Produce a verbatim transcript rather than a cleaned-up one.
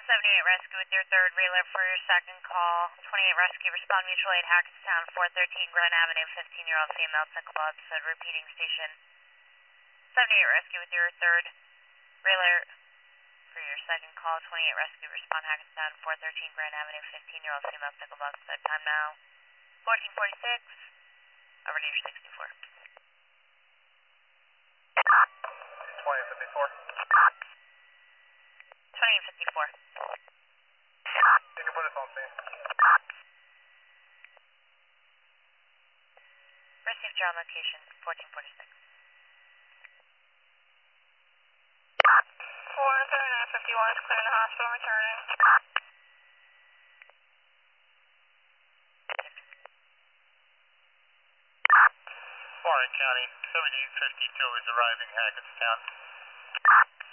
seventy-eight Rescue with your third relay for your second call. twenty-eight Rescue, respond mutual aid, Hackettstown, four thirteen Grand Avenue, fifteen-year-old female took club, said repeating station. seventy-eight Rescue with your third relay for your second call. twenty-eight Rescue, respond Hackettstown, four thirteen Grand Avenue, fifteen-year-old female took club, said time now. fourteen forty-six, over to your sixty-four. twenty fifty-four. twenty fifty-four. You can put us on scene. Received your on location, fourteen forty-six. four thirty-nine fifty-one is clearing the hospital, returning. Warren County, seventy-eight fifty-two is arriving Hackettstown.